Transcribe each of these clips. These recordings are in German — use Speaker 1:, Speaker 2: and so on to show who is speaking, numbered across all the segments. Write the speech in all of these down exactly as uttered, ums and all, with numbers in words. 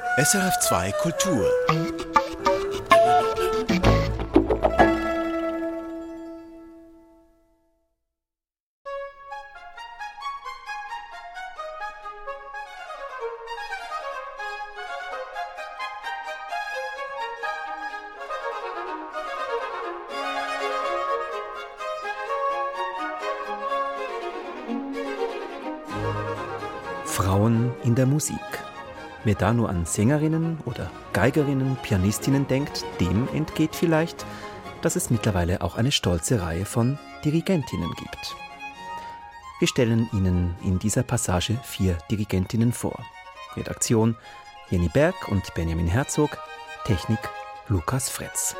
Speaker 1: S R F zwei Kultur.
Speaker 2: Frauen in der Musik. Wer da nur an Sängerinnen oder Geigerinnen, Pianistinnen denkt, dem entgeht vielleicht, dass es mittlerweile auch eine stolze Reihe von Dirigentinnen gibt. Wir stellen Ihnen in dieser Passage vier Dirigentinnen vor. Redaktion Jenny Berg und Benjamin Herzog, Technik Lukas Fretz.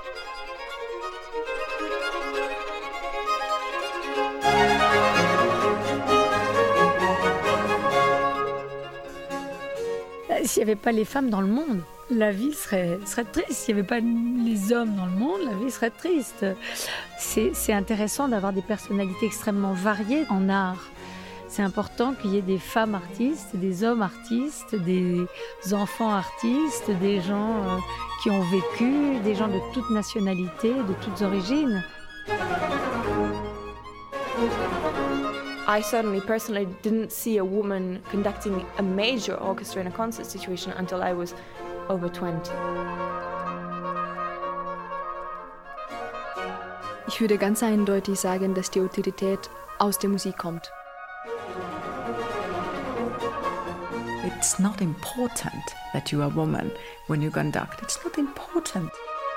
Speaker 3: S'il n'y avait pas les femmes dans le monde, la vie serait, serait triste. S'il n'y avait pas les hommes dans le monde, la vie serait triste. C'est, c'est intéressant d'avoir des personnalités extrêmement variées en art. C'est important qu'il y ait des femmes artistes, des hommes artistes, des enfants artistes, des gens euh, qui ont vécu, des gens de toutes nationalités, de toutes origines.
Speaker 4: I certainly personally didn't see a woman conducting a major orchestra in a concert situation until I was over twenty.
Speaker 5: Ich würde ganz eindeutig sagen, dass die Autorität aus der Musik kommt.
Speaker 6: It's not important that you are a woman when you conduct. It's not important.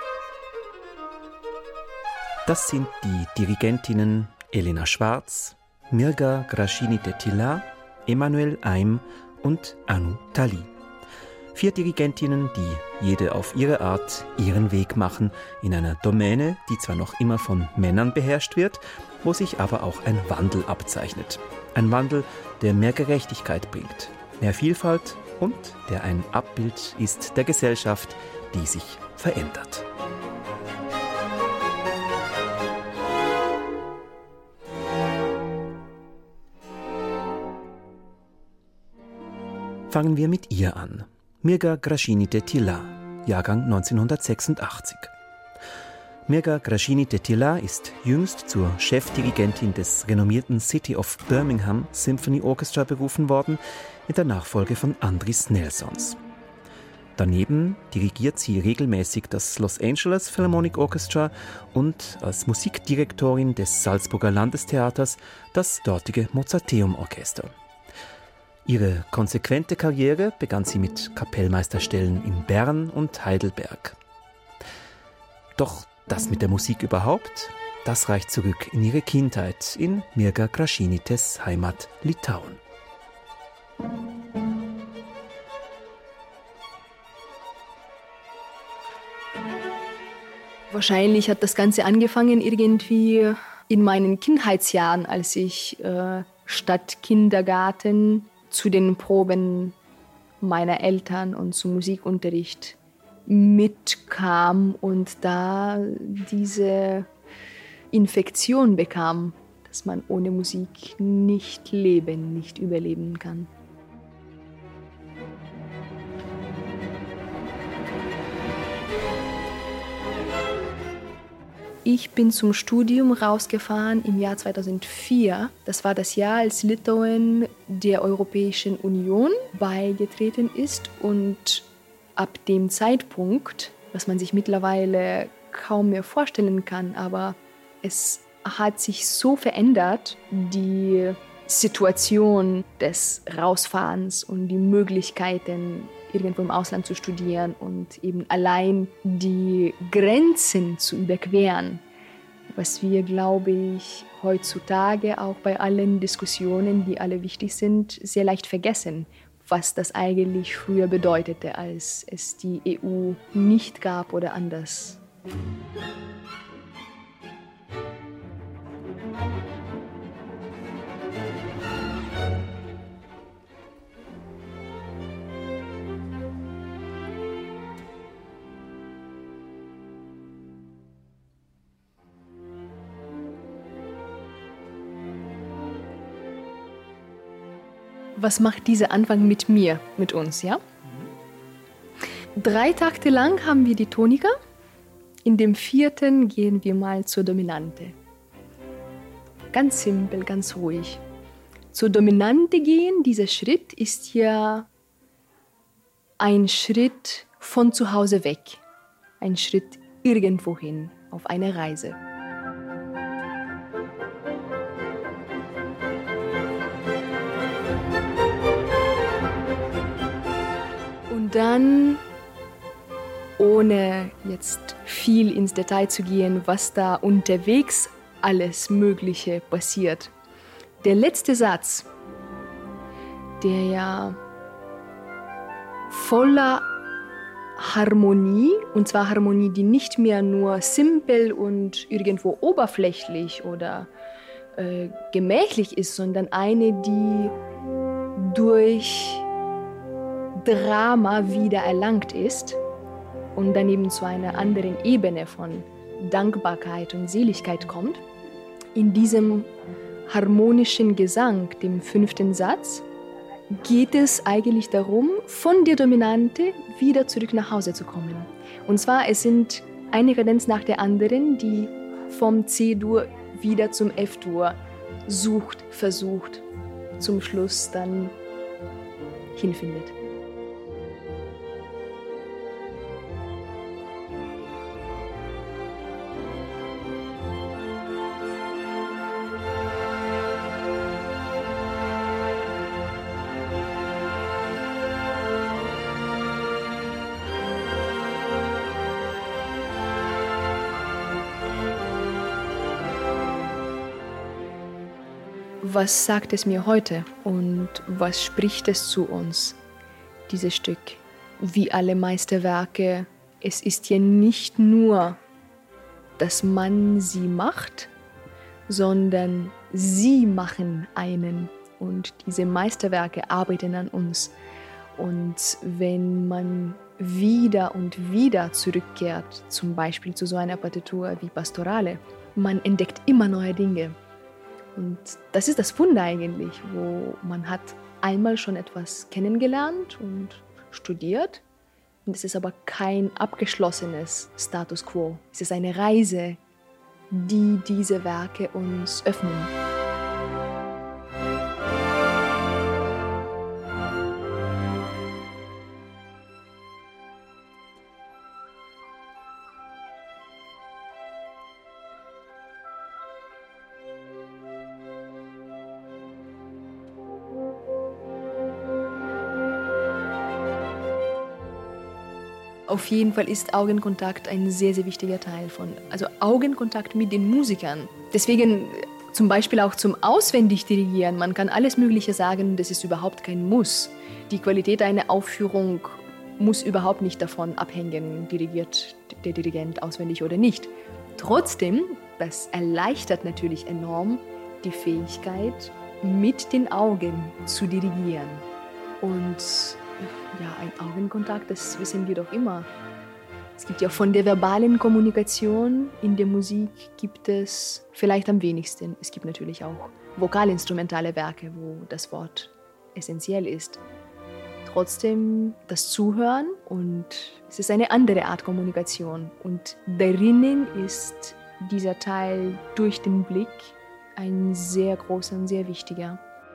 Speaker 2: Das sind die Dirigentinnen Elena Schwarz, Mirga Grașini-Tettila, Emmanuel Eim und Anu Tali. Vier Dirigentinnen, die jede auf ihre Art ihren Weg machen in einer Domäne, die zwar noch immer von Männern beherrscht wird, wo sich aber auch ein Wandel abzeichnet. Ein Wandel, der mehr Gerechtigkeit bringt, mehr Vielfalt und der ein Abbild ist der Gesellschaft, die sich verändert. Fangen wir mit ihr an. Mirga Grașini-Tettila, Jahrgang neunzehnhundertsechsundachtzig. Mirga Grașini-Tettila ist jüngst zur Chefdirigentin des renommierten City of Birmingham Symphony Orchestra berufen worden, in der Nachfolge von Andris Nelsons. Daneben dirigiert sie regelmäßig das Los Angeles Philharmonic Orchestra und als Musikdirektorin des Salzburger Landestheaters das dortige Mozarteum Orchester. Ihre konsequente Karriere begann sie mit Kapellmeisterstellen in Bern und Heidelberg. Doch das mit der Musik überhaupt, das reicht zurück in ihre Kindheit in Mirga Grașinites Heimat Litauen.
Speaker 5: Wahrscheinlich hat das Ganze angefangen irgendwie in meinen Kindheitsjahren, als ich äh, statt Kindergarten zu den Proben meiner Eltern und zum Musikunterricht mitkam und da diese Infektion bekam, dass man ohne Musik nicht leben, nicht überleben kann. Ich bin zum Studium rausgefahren im Jahr zweitausendvier. Das war das Jahr, als Litauen der Europäischen Union beigetreten ist. Und ab dem Zeitpunkt, was man sich mittlerweile kaum mehr vorstellen kann, aber es hat sich so verändert, die Situation des Rausfahrens und die Möglichkeiten, irgendwo im Ausland zu studieren und eben allein die Grenzen zu überqueren, was wir, glaube ich, heutzutage auch bei allen Diskussionen, die alle wichtig sind, sehr leicht vergessen, was das eigentlich früher bedeutete, als es die E U nicht gab oder anders. Was macht dieser Anfang mit mir, mit uns, ja? Drei Takte lang haben wir die Tonika. In dem vierten gehen wir mal zur Dominante. Ganz simpel, ganz ruhig. Zur Dominante gehen, dieser Schritt ist ja ein Schritt von zu Hause weg. Ein Schritt irgendwohin, auf eine Reise. Und dann, ohne jetzt viel ins Detail zu gehen, was da unterwegs alles Mögliche passiert. Der letzte Satz, der ja voller Harmonie, und zwar Harmonie, die nicht mehr nur simpel und irgendwo oberflächlich oder äh, gemächlich ist, sondern eine, die durch Drama wieder erlangt ist und dann eben zu einer anderen Ebene von Dankbarkeit und Seligkeit kommt. In diesem harmonischen Gesang, dem fünften Satz, geht es eigentlich darum, von der Dominante wieder zurück nach Hause zu kommen. Und zwar, es sind eine Kadenz nach der anderen, die vom C-Dur wieder zum F-Dur sucht, versucht, zum Schluss dann hinfindet. Was sagt es mir heute und was spricht es zu uns, dieses Stück? Wie alle Meisterwerke, es ist ja nicht nur, dass man sie macht, sondern sie machen einen und diese Meisterwerke arbeiten an uns. Und wenn man wieder und wieder zurückkehrt, zum Beispiel zu so einer Partitur wie Pastorale, man entdeckt immer neue Dinge. Und das ist das Wunder eigentlich, wo man hat einmal schon etwas kennengelernt und studiert. Und es ist aber kein abgeschlossenes Status quo. Es ist eine Reise, die diese Werke uns öffnen. Auf jeden Fall ist Augenkontakt ein sehr, sehr wichtiger Teil von, also Augenkontakt mit den Musikern. Deswegen zum Beispiel auch zum Auswendigdirigieren. Man kann alles Mögliche sagen, das ist überhaupt kein Muss. Die Qualität einer Aufführung muss überhaupt nicht davon abhängen, dirigiert der Dirigent auswendig oder nicht. Trotzdem, das erleichtert natürlich enorm die Fähigkeit, mit den Augen zu dirigieren. Und ja, ein Augenkontakt, das wissen wir doch immer. Es gibt ja von der verbalen Kommunikation in der Musik gibt es vielleicht am wenigsten. Es gibt natürlich auch vokalinstrumentale Werke, wo das Wort essentiell ist. Trotzdem das Zuhören und es ist eine andere Art Kommunikation. Und darinnen ist dieser Teil durch den Blick ein sehr großer und sehr wichtiger.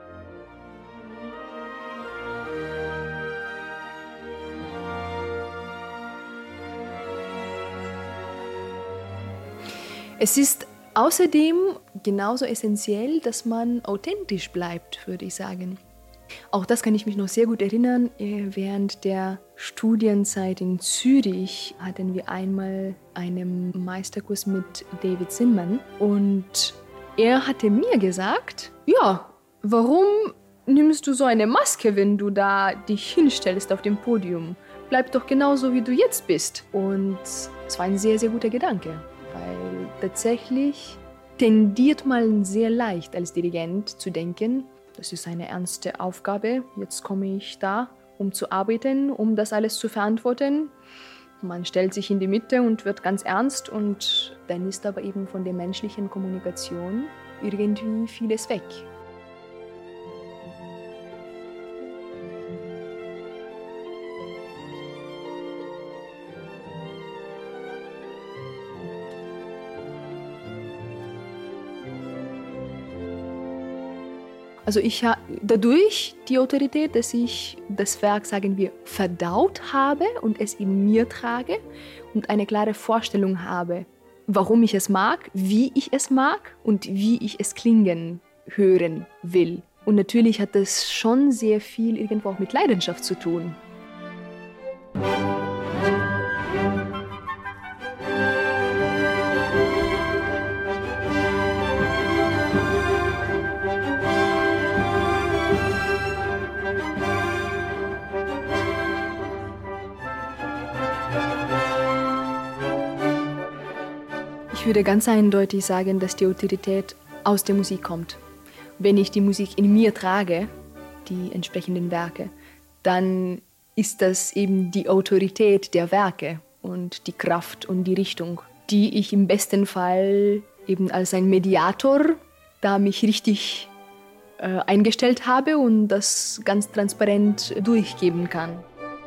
Speaker 5: Es ist außerdem genauso essentiell, dass man authentisch bleibt, würde ich sagen. Auch das kann ich mich noch sehr gut erinnern. Während der Studienzeit in Zürich hatten wir einmal einen Meisterkurs mit David Zinman und er hatte mir gesagt, ja, warum nimmst du so eine Maske, wenn du da dich hinstellst auf dem Podium? Bleib doch genauso, wie du jetzt bist. Und es war ein sehr, sehr guter Gedanke. Weil tatsächlich tendiert man sehr leicht als Dirigent zu denken, das ist eine ernste Aufgabe, jetzt komme ich da, um zu arbeiten, um das alles zu verantworten. Man stellt sich in die Mitte und wird ganz ernst und dann ist aber eben von der menschlichen Kommunikation irgendwie vieles weg. Also ich habe dadurch die Autorität, dass ich das Werk, sagen wir, verdaut habe und es in mir trage und eine klare Vorstellung habe, warum ich es mag, wie ich es mag und wie ich es klingen hören will. Und natürlich hat das schon sehr viel irgendwo auch mit Leidenschaft zu tun. Ich würde ganz eindeutig sagen, dass die Autorität aus der Musik kommt. Wenn ich die Musik in mir trage, die entsprechenden Werke, dann ist das eben die Autorität der Werke und die Kraft und die Richtung, die ich im besten Fall eben als ein Mediator da mich richtig äh, eingestellt habe und das ganz transparent durchgeben kann.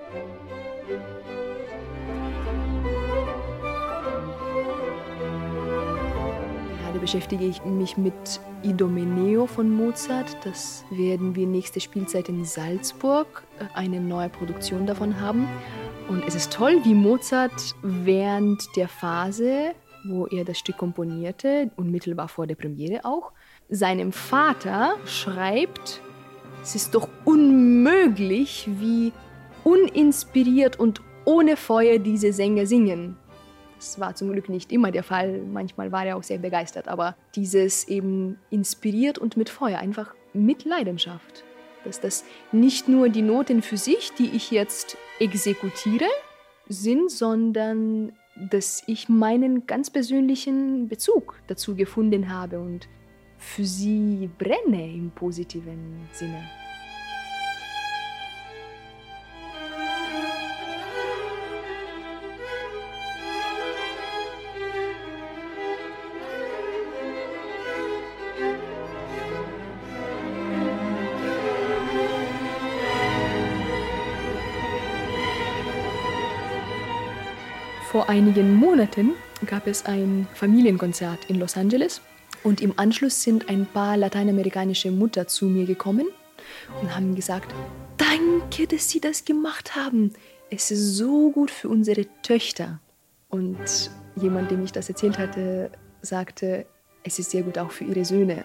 Speaker 5: Beschäftige ich mich mit Idomeneo von Mozart. Das werden wir nächste Spielzeit in Salzburg eine neue Produktion davon haben. Und es ist toll, wie Mozart während der Phase, wo er das Stück komponierte, unmittelbar vor der Premiere auch, seinem Vater schreibt, es ist doch unmöglich, wie uninspiriert und ohne Feuer diese Sänger singen. Das war zum Glück nicht immer der Fall, manchmal war er auch sehr begeistert, aber dieses eben inspiriert und mit Feuer, einfach mit Leidenschaft. Dass das nicht nur die Noten für sich, die ich jetzt exekutiere, sind, sondern dass ich meinen ganz persönlichen Bezug dazu gefunden habe und für sie brenne im positiven Sinne. Vor einigen Monaten gab es ein Familienkonzert in Los Angeles und im Anschluss sind ein paar lateinamerikanische Mütter zu mir gekommen und haben gesagt, danke, dass Sie das gemacht haben. Es ist so gut für unsere Töchter. Und jemand, dem ich das erzählt hatte, sagte, es ist sehr gut auch für Ihre Söhne.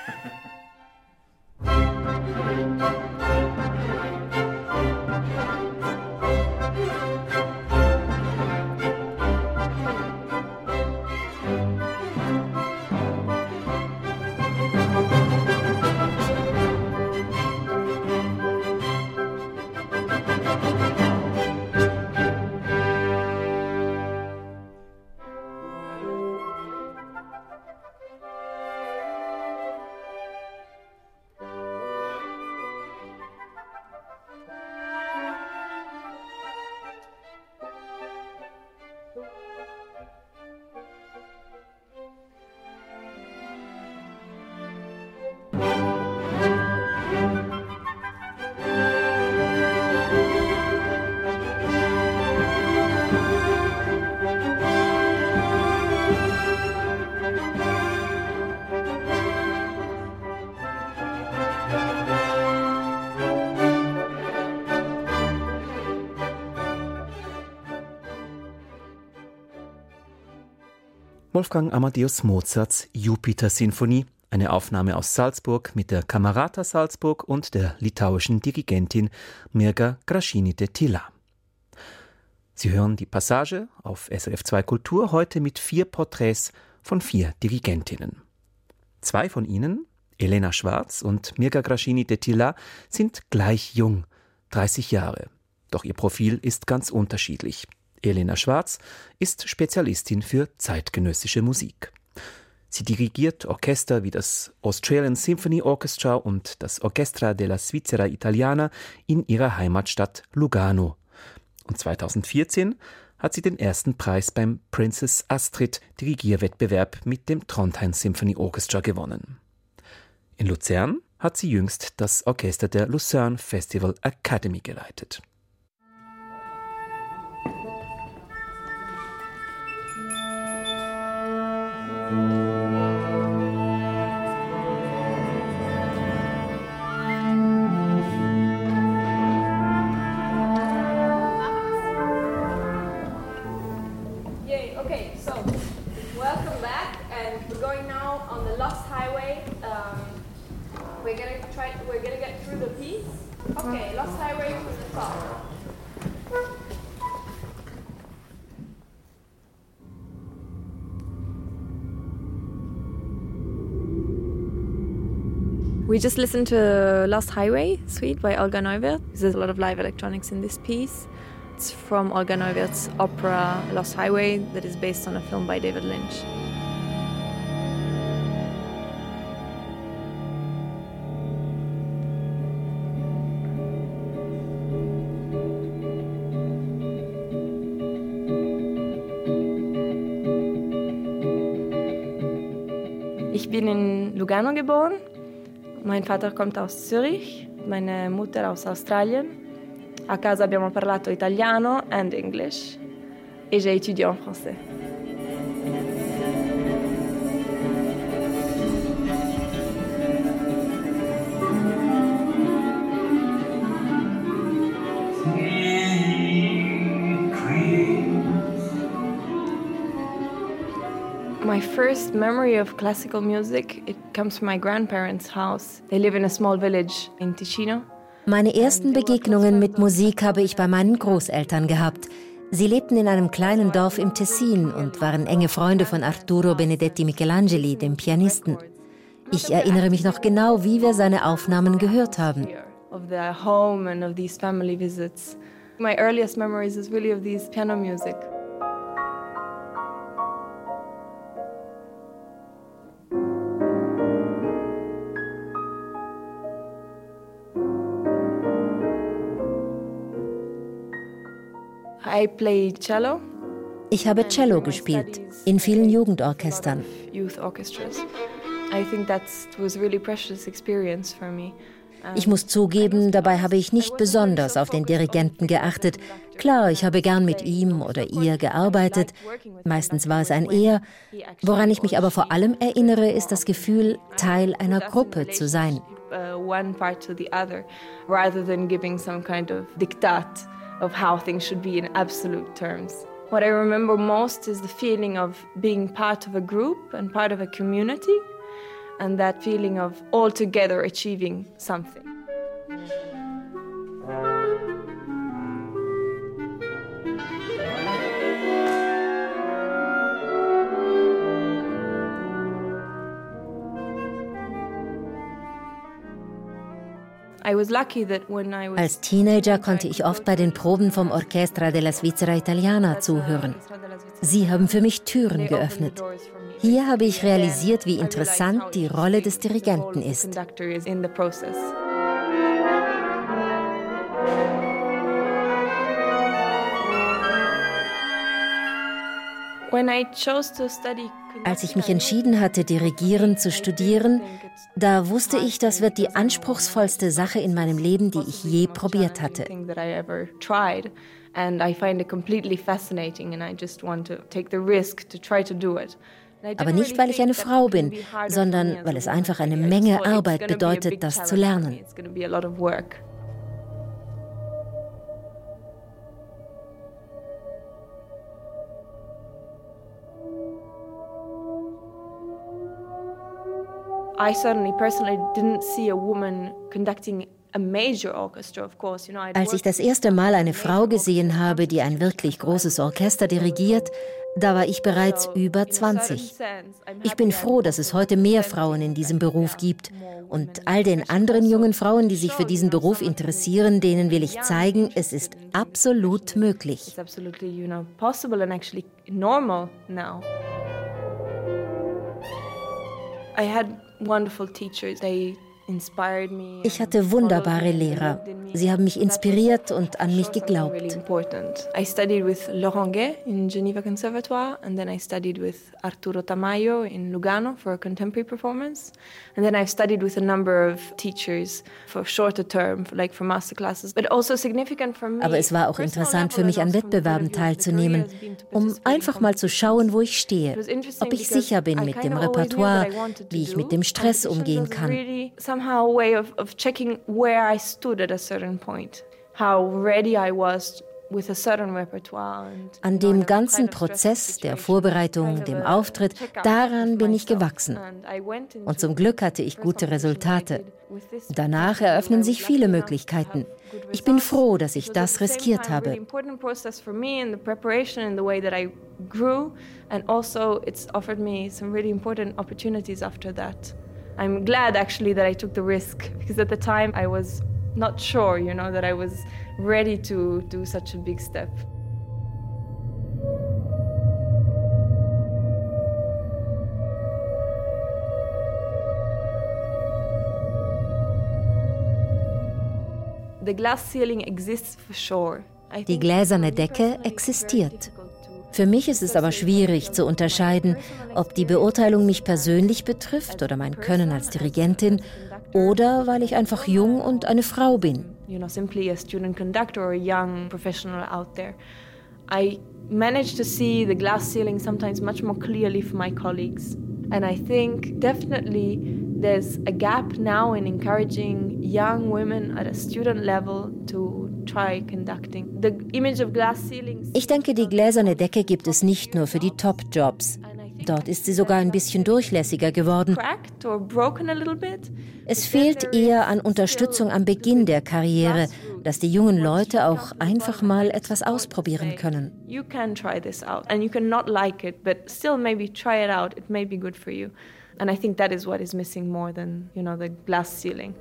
Speaker 2: Wolfgang Amadeus Mozarts Jupiter-Sinfonie, eine Aufnahme aus Salzburg mit der Camerata Salzburg und der litauischen Dirigentin Mirga Gražinytė-Tyla. Sie hören die Passage auf S R F zwei Kultur heute mit vier Porträts von vier Dirigentinnen. Zwei von ihnen, Elena Schwarz und Mirga Gražinytė-Tyla, sind gleich jung, dreißig Jahre. Doch ihr Profil ist ganz unterschiedlich. Elena Schwarz ist Spezialistin für zeitgenössische Musik. Sie dirigiert Orchester wie das Australian Symphony Orchestra und das Orchestra della Svizzera Italiana in ihrer Heimatstadt Lugano. Und zweitausendvierzehn hat sie den ersten Preis beim Princess Astrid Dirigierwettbewerb mit dem Trondheim Symphony Orchestra gewonnen. In Luzern hat sie jüngst das Orchester der Lucerne Festival Academy geleitet.
Speaker 4: Okay, Lost Highway to the top. We just listened to Lost Highway Suite by Olga Neuwirth. There's a lot of live electronics in this piece. It's from Olga Neuwirth's opera Lost Highway that is based on a film by David Lynch. Ich bin in Lugano geboren. Mein Vater kommt aus Zürich, meine Mutter aus Australien. A casa abbiamo parlato italiano and English e j'ai étudié en français. My first memory of classical music, it comes from my grandparents' house. They live in a small village in Ticino.
Speaker 1: Meine ersten Begegnungen mit Musik habe ich bei meinen Großeltern gehabt. Sie lebten in einem kleinen Dorf im Tessin und waren enge Freunde von Arturo Benedetti Michelangeli, dem Pianisten. Ich erinnere mich noch genau, wie wir seine Aufnahmen gehört haben.
Speaker 4: Of their home and of these family visits. My earliest memories is really of these piano music. I play cello.
Speaker 1: Ich habe Cello gespielt, in vielen Jugendorchestern.
Speaker 4: Youth orchestras. I think that was a really precious experience for me.
Speaker 1: Ich muss zugeben, dabei habe ich nicht besonders auf den Dirigenten geachtet. Klar, ich habe gern mit ihm oder ihr gearbeitet. Meistens war es ein Er. Woran ich mich aber vor allem erinnere, ist das Gefühl, Teil einer Gruppe zu sein.
Speaker 4: One part to the other, rather than giving some kind of diktat of how things should be in absolute terms. What I remember most is the feeling of being part of a group and part of a community, and that feeling of all together achieving something.
Speaker 1: Als Teenager konnte ich oft bei den Proben vom Orchestra della Svizzera Italiana zuhören. Sie haben für mich Türen geöffnet. Hier habe ich realisiert, wie interessant die Rolle des Dirigenten ist. Als ich mich entschieden hatte, Dirigieren zu studieren, da wusste ich, das wird die anspruchsvollste Sache in meinem Leben, die ich je probiert hatte. Aber nicht, weil ich eine Frau bin, sondern weil es einfach eine Menge Arbeit bedeutet, das zu lernen.
Speaker 4: I certainly personally didn't see a woman conducting a major orchestra, of course. You know,
Speaker 1: Als ich das erste Mal eine Frau gesehen habe, die ein wirklich großes Orchester dirigiert, da war ich bereits über zwanzig. Ich bin froh, dass es heute mehr Frauen in diesem Beruf gibt. Und all den anderen jungen Frauen, die sich für diesen Beruf interessieren, denen will ich zeigen, es ist absolut möglich.
Speaker 4: It's absolutely, you know, possible and actually normal now. I had wonderful teachers. They inspired me.
Speaker 1: Ich hatte wunderbare Lehrer. Sie haben mich inspiriert und an mich geglaubt.
Speaker 4: I studied with Laurent Gay in Geneva Conservatoire, and then I studied with Arturo Tamayo in Lugano for a contemporary performance, and then I've studied with a number of teachers for shorter term, like for master classes. But also significant for me.
Speaker 1: Aber es war auch interessant für mich, an Wettbewerben teilzunehmen, um einfach mal zu schauen, wo ich stehe, ob ich sicher bin mit dem Repertoire, wie ich mit dem Stress umgehen kann.
Speaker 4: Somehow a way of, of checking where I stood at a certain point, how ready I was
Speaker 1: An dem ganzen Prozess der Vorbereitung, dem Auftritt, daran bin ich gewachsen. Und zum Glück hatte ich gute Resultate. Danach eröffnen sich viele Möglichkeiten. Ich bin froh, dass ich das riskiert habe.
Speaker 4: I'm glad actually that I took the risk, because at the time I was not sure, you know, that I was ready to do such a big step. The glass ceiling exists for sure.
Speaker 1: Die gläserne Decke existiert. Für mich ist es aber schwierig zu unterscheiden, ob die Beurteilung mich persönlich betrifft oder mein Können als Dirigentin oder weil ich einfach jung und eine Frau bin.
Speaker 4: You know, simply a student conductor or a young professional out there. I managed to see the glass ceiling sometimes much more clearly for my colleagues. And I think definitely there's a gap now in encouraging young women at a student level to try conducting. The image of glass ceilings.
Speaker 1: Ich denke, die gläserne Decke gibt es nicht nur für die Top-Jobs. Dort ist sie sogar ein bisschen durchlässiger geworden. Es fehlt eher an Unterstützung am Beginn der Karriere, dass die jungen Leute auch einfach mal etwas ausprobieren können.
Speaker 4: You can try this out and you can not like it, but still maybe try it out. It may be good for you. And I think that is what is missing more than, you know, the glass ceiling.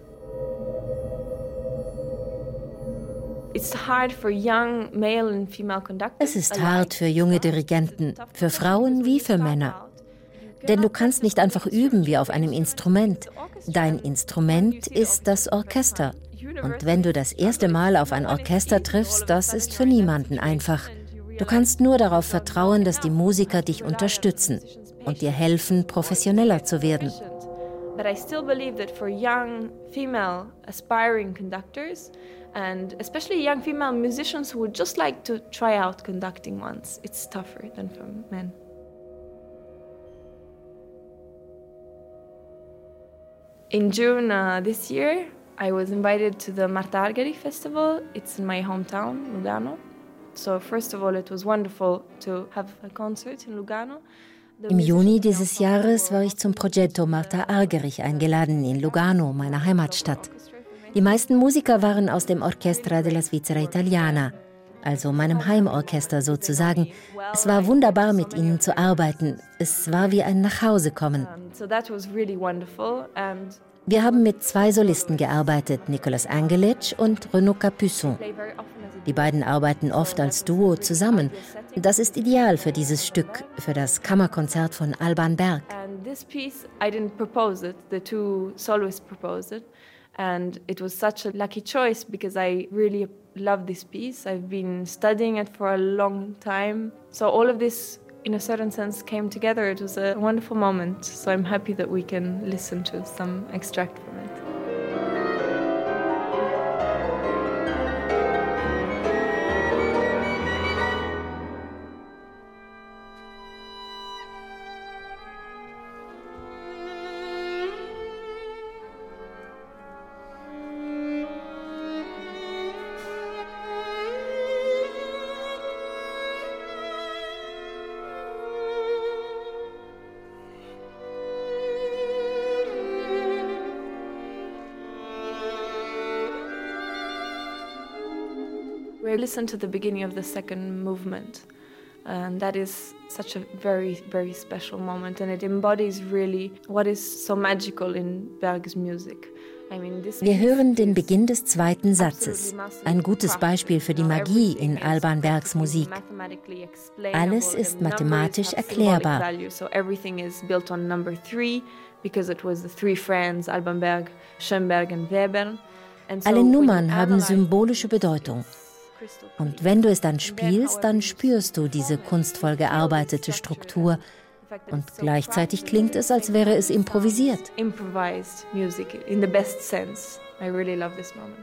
Speaker 4: It's hard for young male and female conductors.
Speaker 1: Es ist hart für junge Dirigenten, für Frauen wie für Männer. Denn du kannst nicht einfach üben wie auf einem Instrument. Dein Instrument ist das Orchester. Und wenn du das erste Mal auf ein Orchester triffst, das ist für niemanden einfach. Du kannst nur darauf vertrauen, dass die Musiker dich unterstützen und dir helfen, professioneller zu werden.
Speaker 4: But I still believe that for young female aspiring conductors, and especially young female musicians who would just like to try out conducting once, it's tougher than for men. In June uh, this year, I was invited to the Marta Argerich Festival. It's in my hometown, Lugano. So first of all, it was wonderful to have a concert in Lugano.
Speaker 1: Im Juni dieses Jahres war ich zum Progetto Marta Argerich eingeladen in Lugano, meiner Heimatstadt. Die meisten Musiker waren aus dem Orchestra della Svizzera Italiana, also meinem Heimorchester sozusagen. Es war wunderbar, mit ihnen zu arbeiten. Es war wie ein Nachhausekommen. Wir haben mit zwei Solisten gearbeitet, Nicolas Angelic und Renaud Capuçon. Die beiden arbeiten oft als Duo zusammen. Das ist ideal für dieses Stück, für das Kammerkonzert von Alban Berg.
Speaker 4: And it was such a lucky choice because I really love this piece. I've been studying it for a long time. So all of this, in a certain sense, came together. It was a wonderful moment. So I'm happy that we can listen to some extract from it. We listened to the beginning of the second movement, and that is such a very, very special moment, and it embodies really what is so magical in Berg's music. I mean, this
Speaker 1: Wir hören den Beginn des zweiten Satzes, ein gutes Beispiel für die Magie in Alban Bergs Musik. Alles ist mathematisch erklärbar.
Speaker 4: So everything is built on number three, because it was the three friends, Alban Berg, Schoenberg and Webern.
Speaker 1: Alle Nummern haben symbolische Bedeutung. Und wenn du es dann spielst, dann spürst du diese kunstvoll gearbeitete Struktur. Und gleichzeitig klingt es, als wäre es improvisiert.
Speaker 4: Improvised music in the best sense. I really love this moment.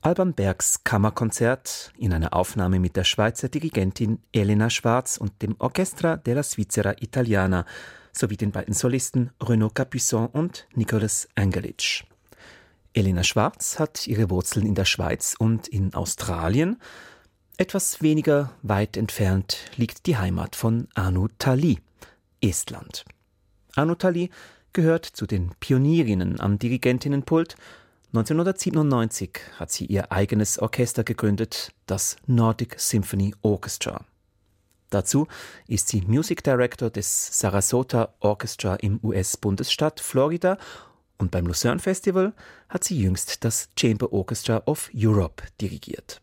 Speaker 2: Alban Bergs Kammerkonzert in einer Aufnahme mit der Schweizer Dirigentin Elena Schwarz und dem Orchestra della Svizzera Italiana sowie den beiden Solisten Renaud Capuçon und Nicolas Angelic. Elena Schwarz hat ihre Wurzeln in der Schweiz und in Australien. Etwas weniger weit entfernt liegt die Heimat von Anu Tali, Estland. Anu Tali gehört zu den Pionierinnen am Dirigentinnenpult. neunzehnhundertsiebenundneunzig hat sie ihr eigenes Orchester gegründet, das Nordic Symphony Orchestra. Dazu ist sie Music Director des Sarasota Orchestra im U S-Bundesstaat Florida und beim Lucerne Festival hat sie jüngst das Chamber Orchestra of Europe dirigiert.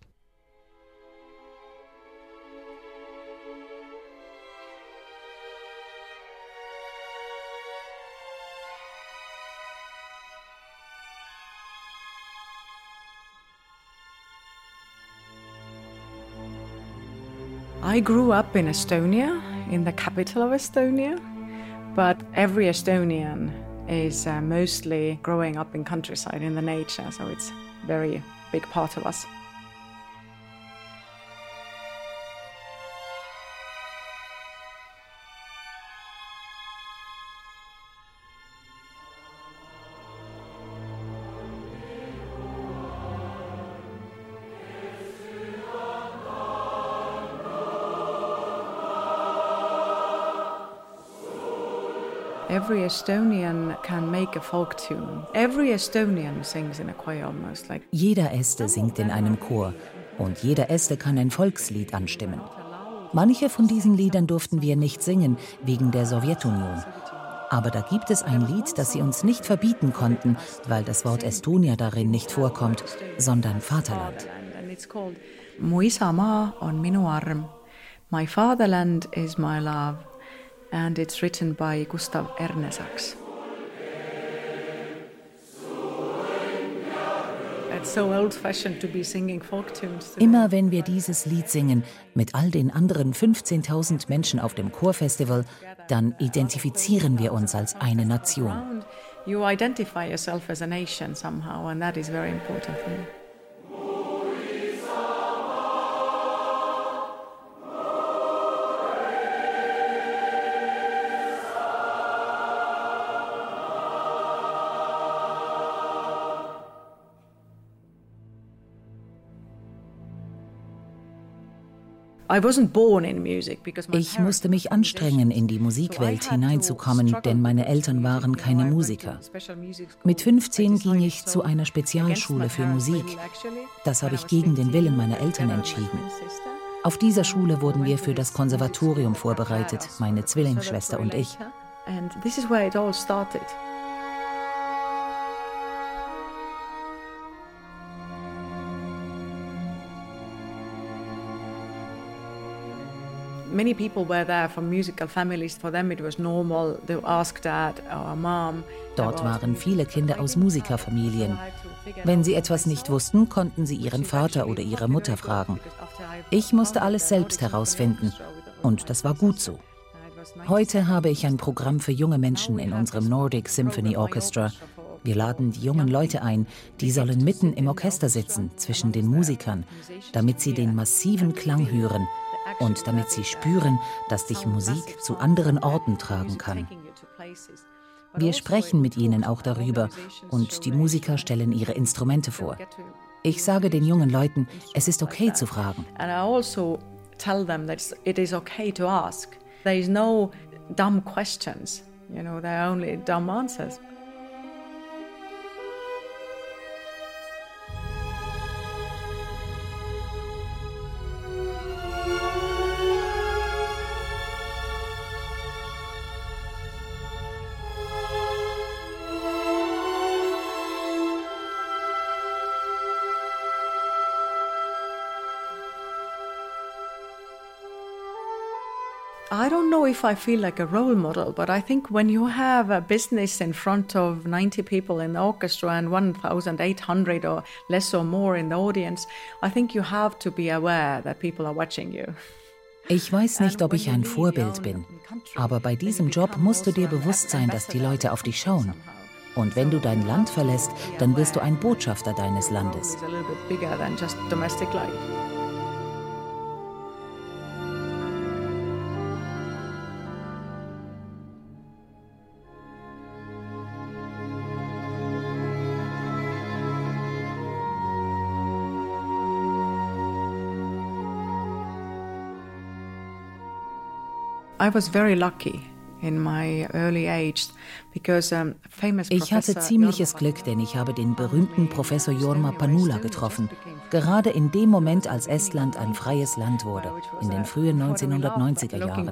Speaker 6: I grew up in Estonia, in the capital of Estonia, but every Estonian is uh, mostly growing up in countryside, in the nature, so it's a very big part of us. Every Estonian can make a folk tune. Every Estonian sings in a choir almost like.
Speaker 7: Jeder Este singt in einem Chor und jeder Este kann ein Volkslied anstimmen. Manche von diesen Liedern durften wir nicht singen wegen der Sowjetunion. Aber da gibt es ein Lied, das sie uns nicht verbieten konnten, weil das Wort Estonia darin nicht vorkommt, sondern Vaterland.
Speaker 6: Mu isamaa on minu arm. My fatherland is my love. And it's written by Gustav Ernesaks. It's so old-fashioned to be singing folk tunes.
Speaker 7: Immer wenn wir dieses Lied singen, mit all den anderen fünfzehntausend Menschen auf dem Chorfestival, dann identifizieren wir uns als eine Nation.
Speaker 6: You identify yourself as a nation somehow, and that is very important for me.
Speaker 7: Ich musste mich anstrengen, in die Musikwelt hineinzukommen, denn meine Eltern waren keine Musiker. Mit fünfzehn ging ich zu einer Spezialschule für Musik. Das habe ich gegen den Willen meiner Eltern entschieden. Auf dieser Schule wurden wir für das Konservatorium vorbereitet, meine Zwillingsschwester und ich.
Speaker 6: And this is where it all started. Many people were there from musical families. For them it was normal to ask dad or mom.
Speaker 7: Dort waren viele Kinder aus Musikerfamilien. Wenn sie etwas nicht wussten, konnten sie ihren Vater oder ihre Mutter fragen. Ich musste alles selbst herausfinden und das war gut so. Heute habe ich ein Programm für junge Menschen in unserem Nordic Symphony Orchestra. Wir laden die jungen Leute ein, die sollen mitten im Orchester sitzen, zwischen den Musikern, damit sie den massiven Klang hören und damit sie spüren, dass dich Musik zu anderen Orten tragen kann. Wir sprechen mit ihnen auch darüber und die Musiker stellen ihre Instrumente vor. Ich sage den jungen Leuten, es ist okay zu fragen.
Speaker 6: And I also tell them that it is okay to ask. There is no dumb questions, you know, there are only dumb answers. I don't know if I feel like a role model, but I think when you have a business in front of ninety people in the orchestra and one thousand eight hundred or less or more in the audience, I think you have to be aware that people are watching you.
Speaker 7: Ich weiß nicht, ob ich ein Vorbild bin, aber bei diesem Job musst du dir bewusst sein, dass die Leute auf dich schauen. Und wenn du dein Land verlässt, dann wirst du ein Botschafter deines Landes.
Speaker 6: I was very lucky in my early age because um, famous
Speaker 7: Ich hatte ziemliches Glück, denn ich habe den berühmten Professor Jorma Panula getroffen. Gerade in dem Moment, als Estland ein freies Land wurde, in den frühen neunzehnhundertneunziger Jahren.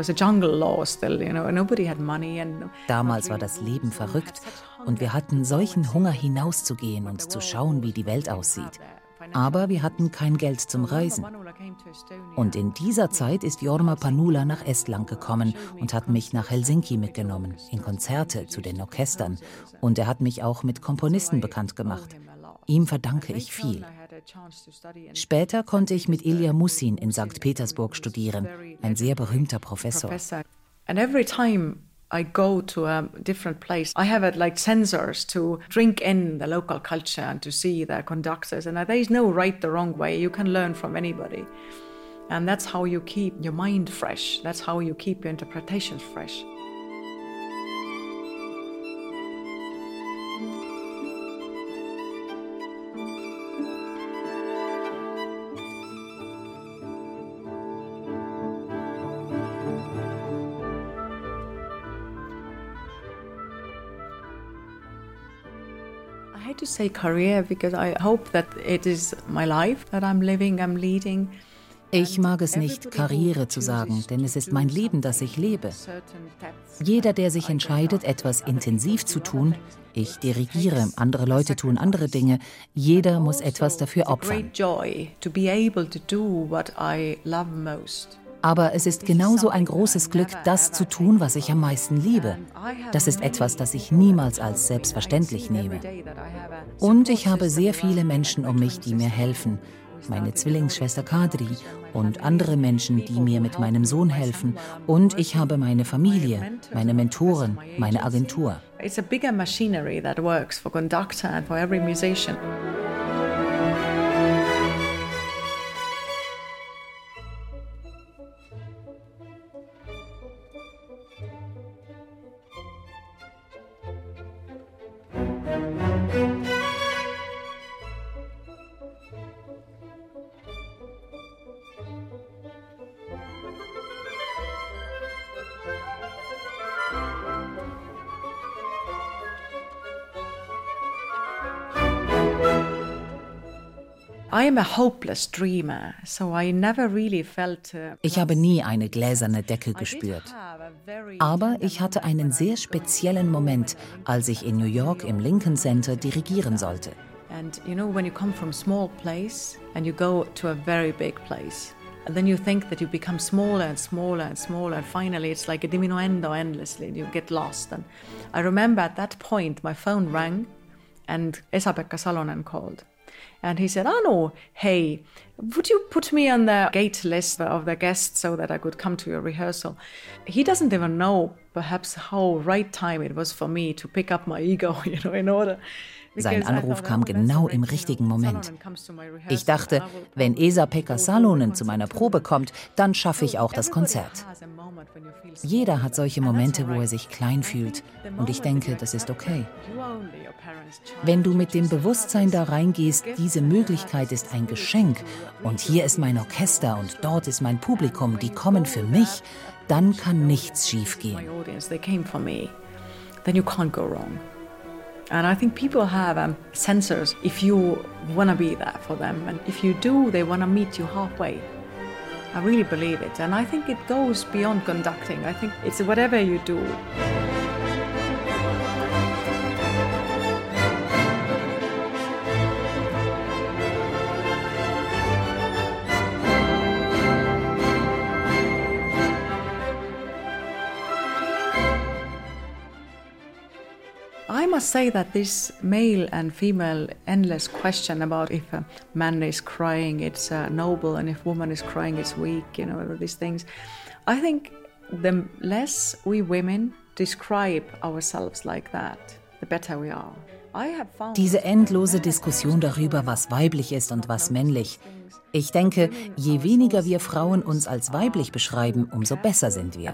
Speaker 7: Damals war das Leben verrückt und wir hatten solchen Hunger, hinauszugehen und zu schauen, wie die Welt aussieht. Aber wir hatten kein Geld zum Reisen. Und in dieser Zeit ist Jorma Panula nach Estland gekommen und hat mich nach Helsinki mitgenommen, in Konzerte zu den Orchestern. Und er hat mich auch mit Komponisten bekannt gemacht. Ihm verdanke ich viel. Später konnte ich mit Ilja Musin in Sankt Petersburg studieren, ein sehr berühmter Professor.
Speaker 6: And every time I go to a different place, I have uh, like sensors to drink in the local culture and to see the conductors. And uh, there is no right or wrong way. You can learn from anybody. And that's how you keep your mind fresh. That's how you keep your interpretations fresh. I hate to say career because I hope that it is my life that I'm living, I'm leading.
Speaker 7: Ich mag es nicht, Karriere zu sagen, denn es ist mein Leben, das ich lebe. Jeder, der sich entscheidet, etwas intensiv zu tun, ich dirigiere, andere Leute tun andere Dinge, jeder muss etwas dafür opfern. Aber es ist genauso ein großes Glück, das zu tun, was ich am meisten liebe. Das ist etwas, das ich niemals als selbstverständlich nehme. Und ich habe sehr viele Menschen um mich, die mir helfen. Meine Zwillingsschwester Kadri und andere Menschen, die mir mit meinem Sohn helfen. Und ich habe meine Familie, meine Mentoren, meine Agentur.
Speaker 6: It's a bigger machinery that works for conductor and for every musician.
Speaker 7: Ich habe nie eine gläserne Decke gespürt. Aber ich hatte einen sehr speziellen Moment, als ich in New York im Lincoln Center dirigieren sollte.
Speaker 6: And you know, when you come from a small place and you go to a very big place, and then you think that you become smaller and smaller and smaller, and finally it's like a diminuendo endlessly, and you get lost. And I remember at that point my phone rang, and Esa-Pekka Salonen called. And he said, Anu, hey, would you put me on the gate list of the guests so that I could come to your rehearsal? He doesn't even know perhaps how right time it was for me to pick up my ego, you know, in order.
Speaker 7: Sein Anruf kam genau im richtigen Moment. Ich dachte, wenn Esa-Pekka Salonen zu meiner Probe kommt, dann schaffe ich auch das Konzert. Jeder hat solche Momente, wo er sich klein fühlt. Und ich denke, das ist okay. Wenn du mit dem Bewusstsein da reingehst, diese Möglichkeit ist ein Geschenk und hier ist mein Orchester und dort ist mein Publikum, die kommen für mich, dann kann nichts schiefgehen.
Speaker 6: Then you can't go wrong. And I think people have um, sensors if you want to be there for them. And if you do, they want to meet you halfway. I really believe it. And I think it goes beyond conducting. I think it's whatever you do. I must say that this male and female endless question about if a man is crying, it's uh, noble, and if woman is crying, it's weak, you know, these things. I think the less we women describe ourselves like that, the better we are.
Speaker 7: Diese endlose Diskussion darüber, was weiblich ist und was männlich. Ich denke, je weniger wir Frauen uns als weiblich beschreiben, umso besser sind wir.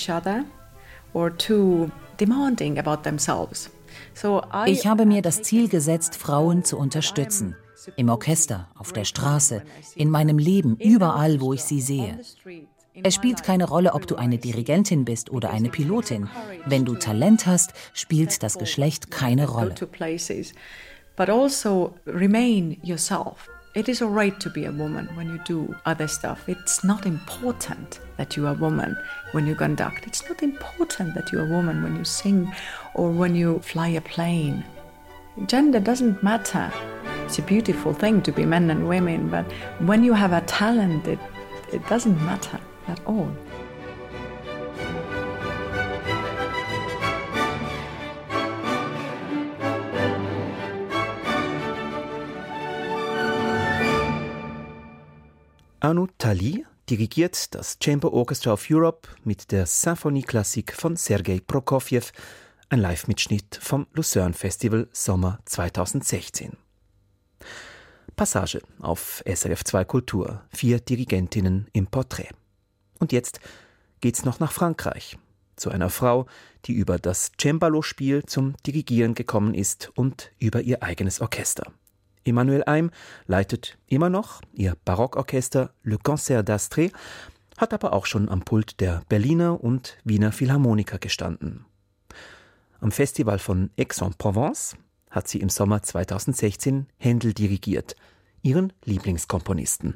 Speaker 7: Ich habe mir das Ziel gesetzt, Frauen zu unterstützen. Im Orchester, auf der Straße, in meinem Leben, überall, wo ich sie sehe. Es spielt keine Rolle, ob du eine Dirigentin bist oder eine Pilotin. Wenn du Talent hast, spielt das Geschlecht keine Rolle.
Speaker 6: But also remain yourself. It is all right to be a woman when you do other stuff. It's not important that you are a woman when you conduct. It's not important that you're a woman when you sing or when you fly a plane. Gender doesn't matter. It's a beautiful thing to be men and women, but when you have a talent, it, it doesn't matter at all.
Speaker 2: Anu Tali dirigiert das Chamber Orchestra of Europe mit der Symphonie Klassik von Sergei Prokofjew, ein Live-Mitschnitt vom Lucerne Festival Sommer zweitausendsechzehn. Passage auf S R F zwei Kultur, vier Dirigentinnen im Porträt. Und jetzt geht's noch nach Frankreich, zu einer Frau, die über das Cembalo-Spiel zum Dirigieren gekommen ist und über ihr eigenes Orchester. Emmanuel Eim leitet immer noch ihr Barockorchester Le Concert d'Astrée, hat aber auch schon am Pult der Berliner und Wiener Philharmoniker gestanden. Am Festival von Aix-en-Provence hat sie im Sommer zweitausendsechzehn Händel dirigiert, ihren Lieblingskomponisten.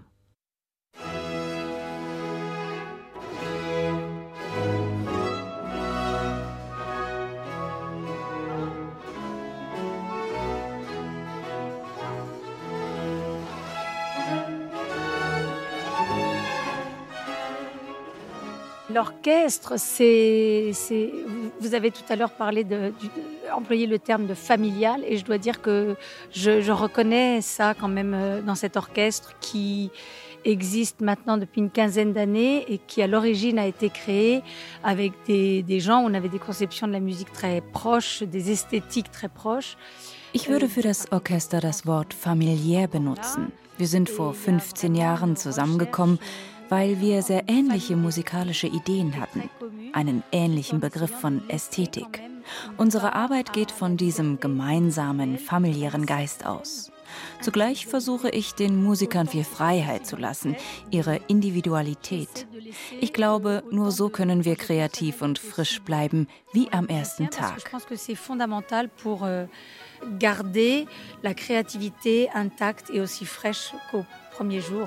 Speaker 3: L'orchestre, c'est, c'est, vous avez tout à l'heure parlé de, de, de, employé le terme de familial, et je dois dire que je, je reconnais ça quand même dans cet orchestre qui existe maintenant depuis une quinzaine d'années et qui à l'origine a été créé avec des, des gens où on avait des conceptions de la musique très proches, des esthétiques très proches.
Speaker 8: Ich würde für das Orchester das Wort familiär benutzen. Wir sind vor fünfzehn Jahren zusammengekommen, weil wir sehr ähnliche musikalische Ideen hatten, einen ähnlichen Begriff von Ästhetik. Unsere Arbeit geht von diesem gemeinsamen, familiären Geist aus. Zugleich versuche ich, den Musikern viel Freiheit zu lassen, ihre Individualität. Ich glaube, nur so können wir kreativ und frisch bleiben, wie am ersten Tag.
Speaker 3: Ich pense que c'est fondamental pour garder la créativité intacte et aussi fraîche qu'au premier jour.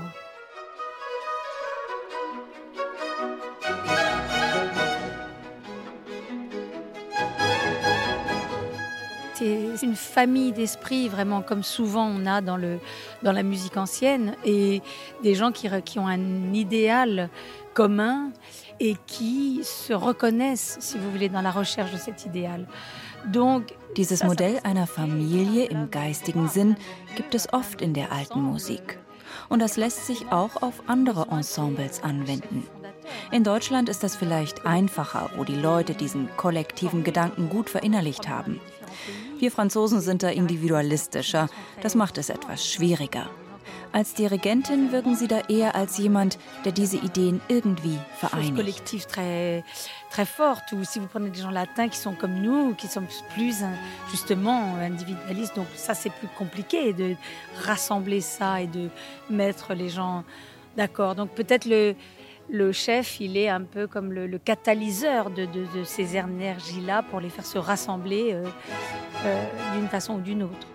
Speaker 3: C'est une famille d'esprit, vraiment, comme souvent on a dans, le, dans la musique ancienne, et des gens qui, qui ont un idéal commun et qui se reconnaissent, si vous voulez, dans la recherche de cet idéal. Donc,
Speaker 8: Dieses Modell einer Familie im geistigen Sinn gibt es oft in der alten Musik. Und das lässt sich auch auf andere Ensembles anwenden. In Deutschland ist das vielleicht einfacher, wo die Leute diesen kollektiven Gedanken gut verinnerlicht haben. Wir Franzosen sind da individualistischer, das macht es etwas schwieriger. Als Dirigentin wirken Sie da eher als jemand, der diese Ideen irgendwie vereinigt.
Speaker 3: Collectif très, très forte, ou si vous prenez des gens latins qui sont comme nous, qui sont plus justement individualistes, donc ça c'est plus compliqué de rassembler ça et de mettre les gens d'accord. Donc peut-être le Le chef, il est un peu comme le, le catalyseur de, de, de ces énergies-là pour les faire se rassembler euh, euh, d'une façon ou d'une autre.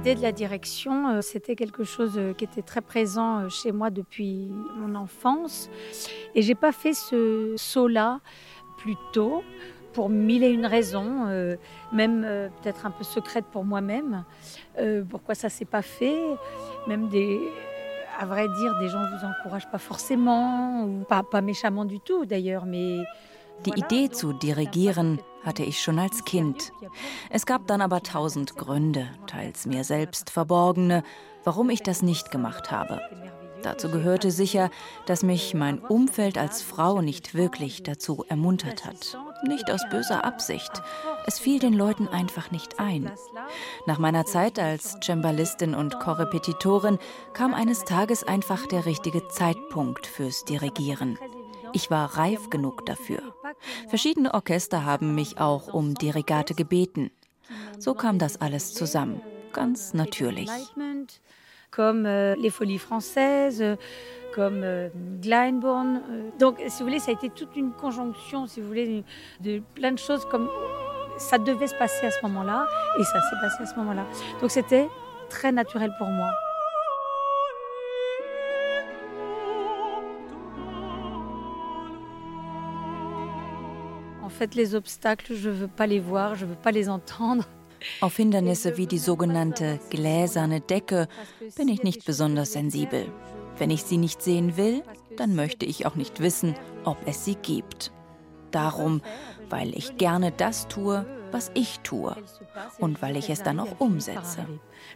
Speaker 3: L'idée de la direction, c'était quelque chose qui était très présent chez moi depuis mon enfance. Et j'ai pas fait ce saut-là plus tôt, pour mille et une raisons, euh, même euh, peut-être un peu secrète pour moi-même. Euh, pourquoi ça s'est pas fait? Même des, à vrai dire, des gens vous encouragent pas forcément, ou pas, pas méchamment du tout d'ailleurs, mais...
Speaker 8: Die Idee zu dirigieren hatte ich schon als Kind. Es gab dann aber tausend Gründe, teils mir selbst verborgene, warum ich das nicht gemacht habe. Dazu gehörte sicher, dass mich mein Umfeld als Frau nicht wirklich dazu ermuntert hat. Nicht aus böser Absicht. Es fiel den Leuten einfach nicht ein. Nach meiner Zeit als Cembalistin und Korrepetitorin kam eines Tages einfach der richtige Zeitpunkt fürs Dirigieren. Ich war reif genug dafür. Verschiedene Orchester haben mich auch um Dirigate gebeten. So kam das alles zusammen, ganz natürlich.
Speaker 3: Comme euh, les Folies Françaises, comme euh, Glyndebourne. Donc, si vous voulez, ça a été toute une conjonction, si vous voulez, de, de plein de choses comme ça devait se passer à ce moment-là, et ça s'est passé à ce moment-là. Donc, c'était très naturel pour moi. En fait, les obstacles, je ne veux pas les voir, je ne veux pas les entendre.
Speaker 8: Auf Hindernisse wie die sogenannte gläserne Decke bin ich nicht besonders sensibel. Wenn ich sie nicht sehen will, dann möchte ich auch nicht wissen, ob es sie gibt. Darum, weil ich gerne das tue, was ich tue und weil ich es dann auch umsetze.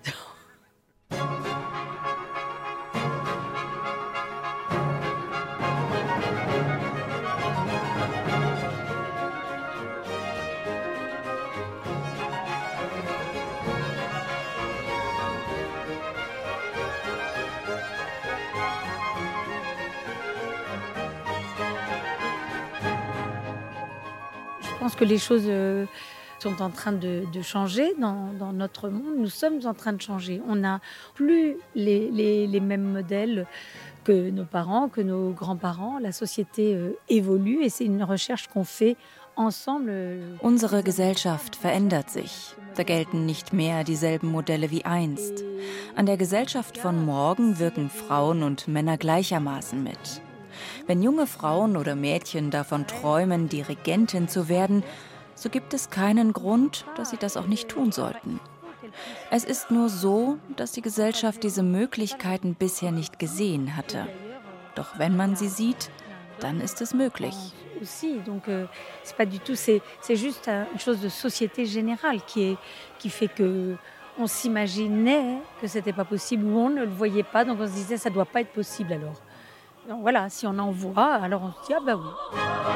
Speaker 3: Je pense que les choses euh, sont en train de, de changer dans, dans notre monde. Nous sommes en train de changer. On n'a plus les, les, les mêmes modèles que nos parents, que nos grands-parents. La société euh, évolue et c'est une recherche qu'on fait ensemble.
Speaker 8: Unsere Gesellschaft verändert sich. Da gelten nicht mehr dieselben Modelle wie einst. An der Gesellschaft von morgen wirken Frauen und Männer gleichermaßen mit. Wenn junge Frauen oder Mädchen davon träumen, Dirigentin zu werden, so gibt es keinen Grund, dass sie das auch nicht tun sollten. Es ist nur so, dass die Gesellschaft diese Möglichkeiten bisher nicht gesehen hatte. Doch wenn man sie sieht, dann ist es möglich.
Speaker 3: Aussi, donc euh, c'est pas du tout, c'est, c'est juste une chose de société générale qui est, qui fait que on s'imaginait que c'était pas possible ou on ne le voyait pas, donc on se disait ça doit pas être possible alors. Donc voilà, si on en voit, alors on se dit ah bah oui.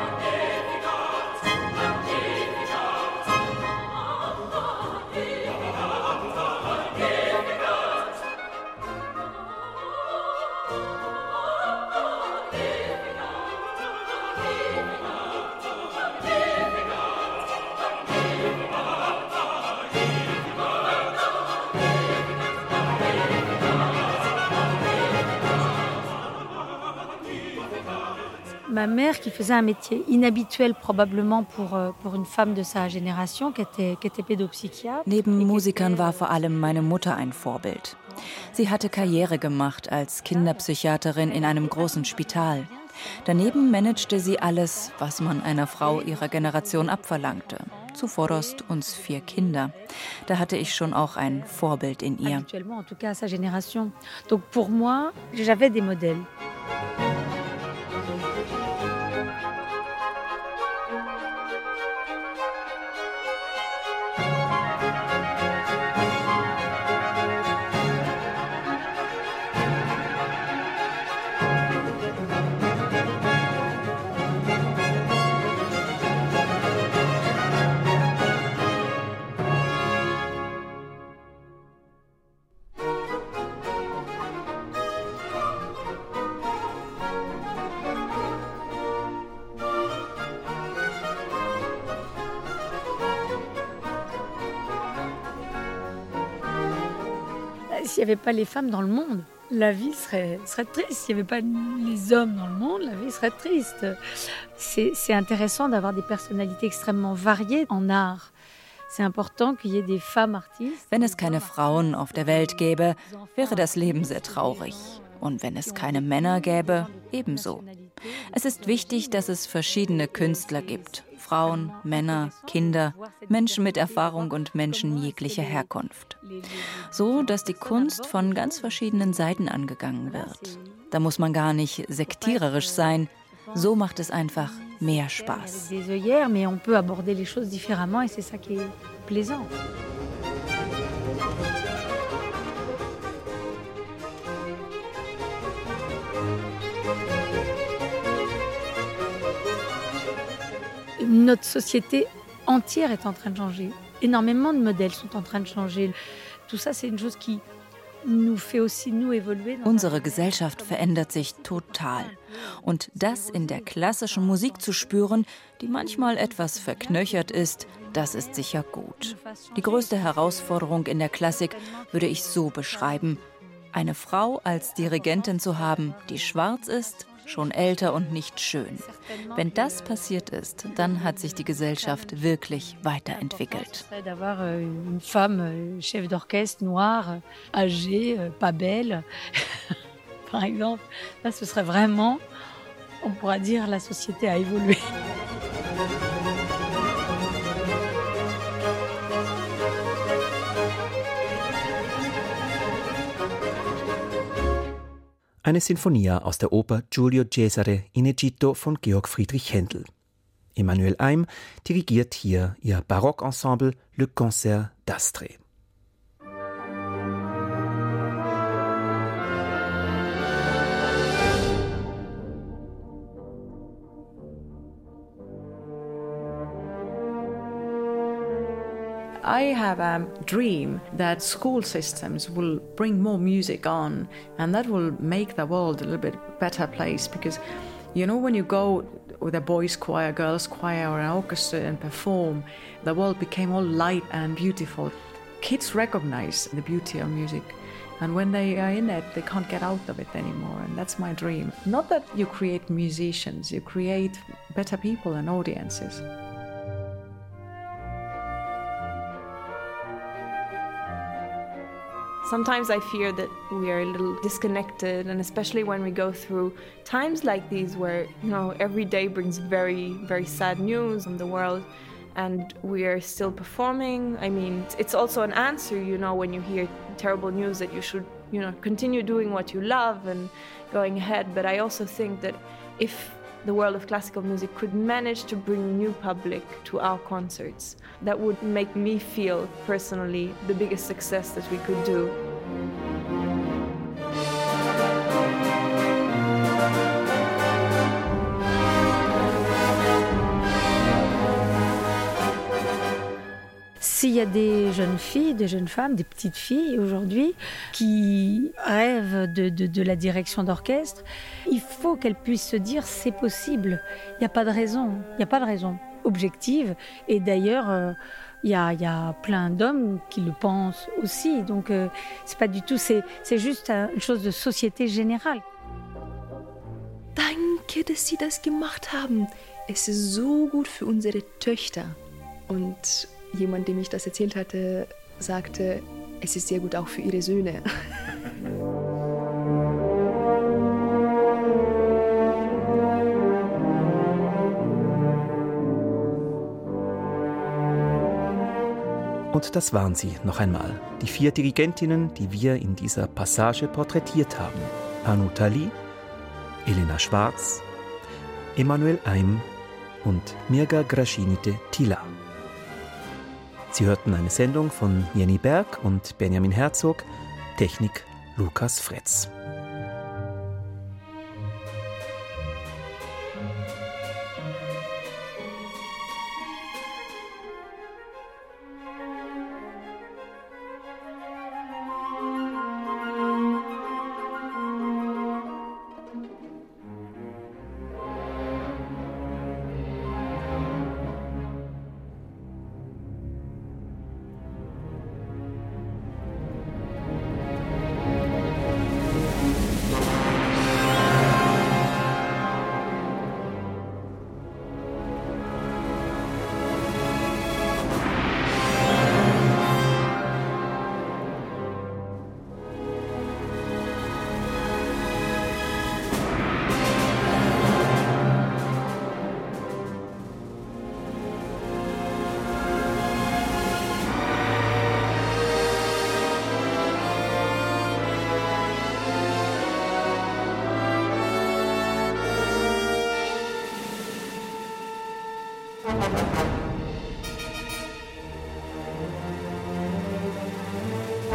Speaker 3: Ma mère, qui faisait un métier inhabituel probablement pour, pour une femme de sa génération, qui était, qui était pédopsychiatre.
Speaker 8: Neben Musikern war vor allem meine Mutter ein Vorbild. Sie hatte Karriere gemacht als Kinderpsychiaterin in einem großen Spital. Daneben managte sie alles, was man einer Frau ihrer Generation abverlangte. Zuvorderst uns vier Kinder. Da hatte ich schon auch ein Vorbild in ihr.
Speaker 3: Actuellement, en tout cas, à sa génération. Donc pour moi, j'avais des modèles. S'il n'y avait pas les femmes dans le monde, la vie serait, serait triste. S'il n'y avait pas les hommes dans le monde, la vie serait triste. C'est, c'est intéressant d'avoir des personnalités extrêmement variées en art.
Speaker 8: Wenn es keine Frauen auf der Welt gäbe, wäre das Leben sehr traurig. Und wenn es keine Männer gäbe, ebenso. Es ist wichtig, dass es verschiedene Künstler gibt. Frauen, Männer, Kinder, Menschen mit Erfahrung und Menschen jeglicher Herkunft. So, dass die Kunst von ganz verschiedenen Seiten angegangen wird. Da muss man gar nicht sektiererisch sein. So macht es einfach mehr Spaß.
Speaker 3: Notre société entière est en train de changer. Énormément de modèles sont en train de changer. Tout ça, c'est une chose qui nous fait aussi nous évoluer.
Speaker 8: Unsere Gesellschaft verändert sich total. Und das in der klassischen Musik zu spüren, die manchmal etwas verknöchert ist, das ist sicher gut. Die größte Herausforderung in der Klassik würde ich so beschreiben: Eine Frau als Dirigentin zu haben, die schwarz ist, schon älter und nicht schön. Wenn das passiert ist, dann hat sich die Gesellschaft wirklich weiterentwickelt.
Speaker 3: D'avoir une femme chef d'orchestre noire, âgée, pas belle, par exemple, là, ce serait vraiment, on pourra dire, la société a évolué.
Speaker 2: Eine Sinfonia aus der Oper Giulio Cesare in Egitto von Georg Friedrich Händel. Emmanuel Eim dirigiert hier ihr Barockensemble Le Concert d'Astre.
Speaker 6: I have a dream that school systems will bring more music on, and that will make the world a little bit better place. Because, you know, when you go with a boys' choir, girls' choir, or an orchestra and perform, the world became all light and beautiful. Kids recognize the beauty of music, and when they are in it, they can't get out of it anymore, and that's my dream. Not that you create musicians, you create better people and audiences.
Speaker 4: Sometimes I fear that we are a little disconnected, and especially when we go through times like these where, you know, every day brings very, very sad news in the world, and we are still performing. I mean, it's also an answer, you know, when you hear terrible news that you should, you know, continue doing what you love and going ahead. But I also think that if the world of classical music could manage to bring new public to our concerts, that would make me feel personally the biggest success that we could do.
Speaker 3: S'il y a des jeunes filles, des jeunes femmes, des petites filles aujourd'hui qui rêvent de, de, de la direction d'orchestre, il faut qu'elles puissent se dire c'est possible. Il n'y a pas de raison, il n'y a pas de raison objective. Et d'ailleurs, euh, il y a, y a plein d'hommes qui le pensent aussi. Donc euh, c'est pas du tout, c'est, c'est juste une chose de société générale.
Speaker 5: Danke, dass Sie das gemacht haben. Es ist so gut für unsere Töchter. Und jemand, dem ich das erzählt hatte, sagte, es ist sehr gut auch für ihre Söhne.
Speaker 2: Und das waren sie noch einmal, die vier Dirigentinnen, die wir in dieser Passage porträtiert haben. Anu Tali, Elena Schwarz, Emmanuel Eim und Mirga Grașinite Tila. Sie hörten eine Sendung von Jenny Berg und Benjamin Herzog, Technik Lukas Fretz.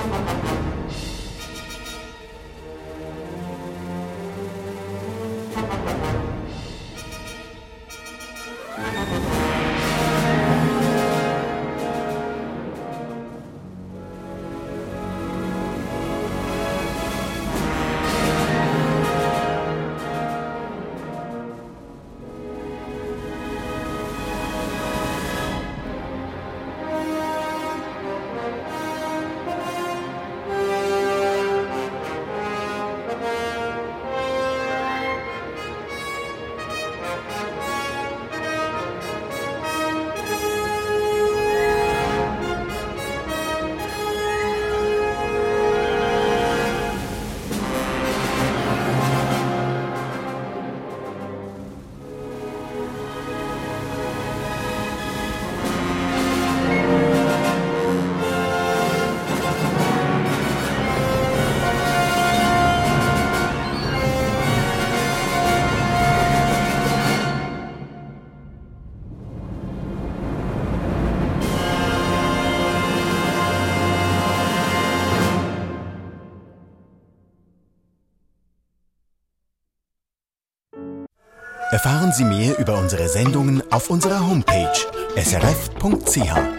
Speaker 9: Erfahren Sie mehr über unsere Sendungen auf unserer Homepage s r f punkt c h.